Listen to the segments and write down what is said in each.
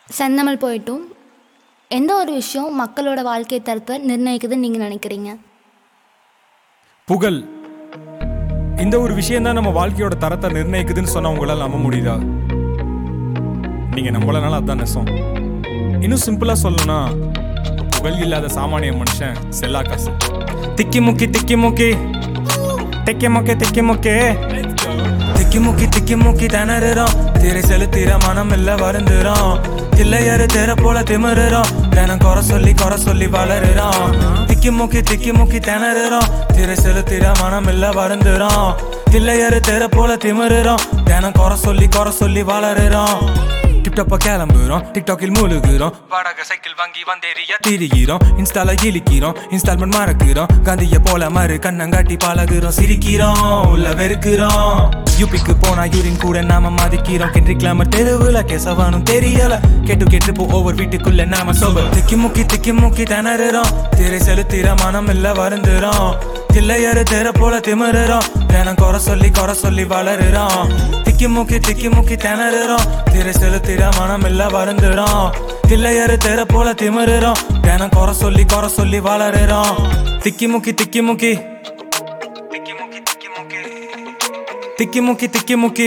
செந்தமிழ் போயிட்டும் எந்த ஒரு விஷயம் மக்களோட வாழ்க்கை தரத்தை நிர்ணயிக்குதுன்னு நீங்கள் நினைக்கிறீங்க? புகழ். இந்த ஒரு விஷயம் தான் நம்ம வாழ்க்கையோட தரத்தை நிர்ணயிக்குதுன்னு சொன்னா உங்களால் நம்ப முடியுதா? நீங்க நம்பலனால அதுதான் நெசம். இன்னும் சிம்பிளா சொல்லணும்னா, புகழ் இல்லாத சாமானிய மனுஷன் செல்லா காசு. திக்கி முக்கி திக்கி முக்கி திக்கி முக்கி திக்கி முக்கி திக்கி முக்கி திக்கி முக்கி திணறுறோம். திரை செலுத்திர மனம் இல்ல வருந்துறோம். தில்லையாரு தேர போல திமிறுறோம். தினம் குறை சொல்லி வளருறோம். திக்கி முக்கி திணறுறோம். திரை செலுத்திர மனம் இல்ல வருந்துறோம். தில்லையாரு தேர போல திமிறுறோம். தினம் குறை சொல்லி வளருறோம். டிப்டாப்பா கிளம்புறோம், டிக்டாக்கில் மூழ்குறோம். வாடகை சைக்கிள் வாங்கி வந்தேறியா திரிகிறோம். இன்ஸ்டால இழிக்கிறோம், இன்ஸ்டால்மெண்ட் மறக்கிறோம். காந்திய போல மறு கண்ணங்காட்டி பழகுறோம். சிரிக்கிறோம், உள்ள வெறுக்கிறோம். யூபிக்கு போனா யூரின் கூட நாம மதிக்கிறோம். கென்றி கிளாமர் தெருவுல கேசவானும் தெரியல. கேட்டு போ ஒவ்வொரு வீட்டுக்குள்ள நாம சோபர். திக்கி முக்கி திணறுறோம். திரை செலுத்திர மனம் இல்ல வருந்துறோம். தில்லையாரு தேர போல திமிறுறோம். தினம் குறை சொல்லி வளருறோம். திக்கி முக்கி திணறுறோம். திரை செலுத்திர மனம் இல்ல வருந்துறோம். தில்லையாரு தேர போல திமிறுறோம். தினம் குறை சொல்லி வளருறோம். திக்கி முக்கி திக்கி முக்கி திக்கி முக்கி திக்கி முக்கி திக்கி முக்கி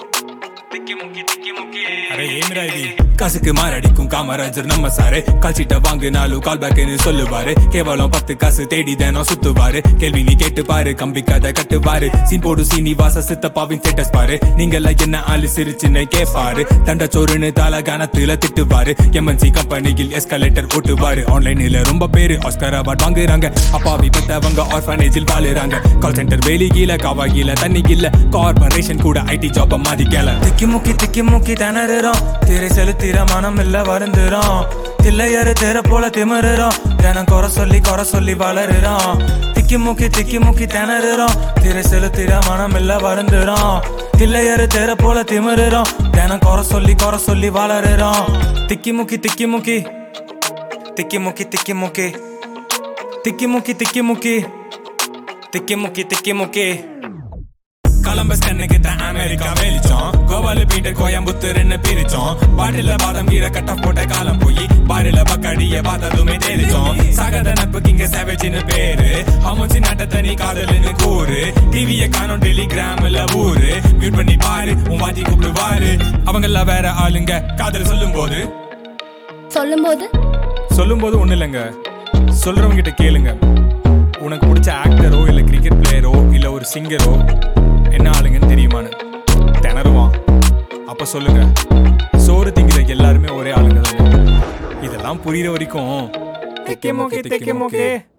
அரே ஏமிரா இது காசுக்கு மாரடிக்கும் காமராஜர் நம்ம சாரு. கால்சிட்ட வாங்கினாலும் கால் பேக்குன்னு சொல்லுவாரு. கேவலம் 10 காசு தேடி தினம் சுத்துவாரு. கேள்வி நீ கேட்டு பாரு, கம்பி கதை கட்டுவாரு. சீன் போடு சீனிவாச சித்தப்பாவின் ஸ்டேட்டஸ் பாரு. நீங்கள என்ன ஆளு சிரிச்சுன்னு கேப்பாரு. தண்டச்சோறுன்னு தல கணத்துல திட்டுவாரு. எம்என்சி கம்பெனியில் எஸ்கலேட்டர் ஓட்டுவாரு. ஆன்லைன்ல ரொம்ப பேரு ஆஸ்கர் அவார்ட் வாங்குறாங்க. அப்பாவி பெத்தவங்க ஆர்ஃபனேஜில் வாழுறாங்க. கால் சென்டர் வேலி கீழ காவா கீழ தண்ணி கீழ கார்பரேஷன் கூட ஐடி ஜாப் மதிக்கல. திக்கி முக்கி திணறுறோம். திரை செலுத்திர மனம் இல்ல வருந்துறோம். தில்லையாரு தேர போல திமிறுறோம். தினம் குறை சொல்லி வளருறோம். திக்கி முக்கி திணறுறோம். திரை செலுத்திர மனம் இல்ல வருந்துறோம். தில்லையாரு தேர போல திமிறுறோம். தினம் குறை சொல்லி வளருறோம். திக்கி முக்கி திக்கி முக்கி திக்கி முக்கி திக்கி முக்கி திக்கி முக்கி திக்கி முக்கி திக்கி முக்கி திக்கி முக்கி கொலம்பஸ் கண்ணுக்கு தான் அமெரிக்கா வெளிச்சோம். கோவாலு பீட்டர் கோயம்புத்தூர்னு பிரிச்சோம். பாட்டில பாதம் கீழே கட்ட போட்ட காலம் போய் பாடில பக்கடிய பார்த்ததுமே தெரிச்சோம். சகத நட்புக்கு இங்க சேவேஜ்னு பேரு. அமோச்சி நாட்டத்தை நீ காதல்னு கூறு. டிவிய காணும் டெலிகிராம்ல ஊரு. மியூட் பண்ணி பாரு, உன் வாத்தி கூப்பிடுவாரு. அவங்கள வேற ஆளுங்க காதல் சொல்லும்போது ஒண்ணு இல்லைங்க. சொல்றவங்க கிட்ட கேளுங்க. உனக்கு பிடிச்ச ஆக்டரோ இல்ல கிரிக்கெட் பிளேயரோ இல்ல ஒரு சிங்கரோ என்ன ஆளுங்கன்னு தெரியுமான்னு திணறுவான். அப்ப சொல்லுங்க, சோறு திங்கிற எல்லாருமே ஒரே ஆளுங்க தானே. இதெல்லாம் புரியுற வரைக்கும்